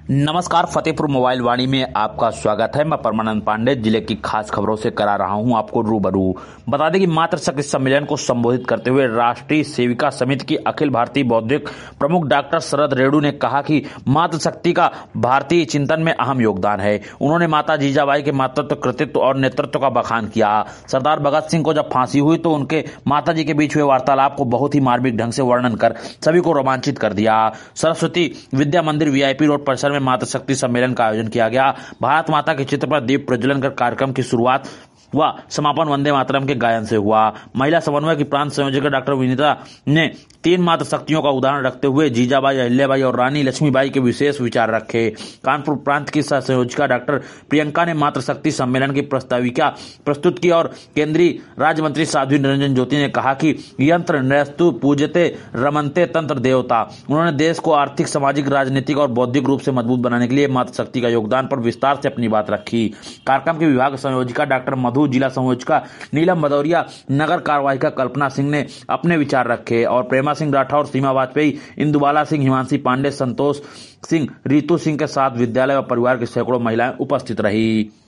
नमस्कार, फतेहपुर मोबाइल वाणी में आपका स्वागत है। मैं परमानंद पांडे जिले की खास खबरों से करा रहा हूं आपको रूबरू। बता दें कि मातृशक्ति सम्मेलन को संबोधित करते हुए राष्ट्रीय सेविका समिति की अखिल भारतीय बौद्धिक प्रमुख डॉक्टर शरद रेणु ने कहा कि मातृशक्ति का भारतीय चिंतन में अहम योगदान है। उन्होंने माता जीजाबाई के मातृत्व, कृतित्व और नेतृत्व का बखान किया। सरदार भगत सिंह को जब फांसी हुई तो उनके माता जी के बीच हुए वार्तालाप को बहुत ही मार्मिक ढंग से वर्णन कर सभी को रोमांचित कर दिया। सरस्वती विद्या मंदिर VIP रोड परिसर में मातृशक्ति सम्मेलन का आयोजन किया गया। भारत माता के चित्र पर दीप प्रज्वलन कर कार्यक्रम की शुरुआत व समापन वंदे मातरम के गायन से हुआ। महिला समन्वय की प्रांत संयोजक डॉक्टर विनीता ने 3 मातृशक्तियों का उदाहरण रखते हुए जीजाबाई, अहिल्याबाई और रानी लक्ष्मीबाई के विशेष विचार रखे। कानपुर प्रांत की सह संयोजिका डॉक्टर प्रियंका ने मातृशक्ति सम्मेलन की प्रस्ताविका प्रस्तुत की और केंद्रीय राज्य मंत्री साध्वी निरंजन ज्योति ने कहा कि यंत्र नस्तु पूजते रमनते तंत्र देवता। उन्होंने देश को आर्थिक, सामाजिक, राजनीतिक और बौद्धिक रूप से मजबूत बनाने के लिए मातृशक्ति का योगदान पर विस्तार से अपनी बात रखी। कार्यक्रम की विभाग संयोजिका डॉक्टर मधु, जिला संयोजिका नीलम भदौरिया, नगर कार्यवाहिका कल्पना सिंह ने अपने विचार रखे और प्रेमा सिंह राठौर, सीमा वाजपेयी, इंदुबाला सिंह, हिमांशी पांडे, संतोष सिंह, रितु सिंह के साथ विद्यालय व परिवार की सैकड़ों महिलाएं उपस्थित रही।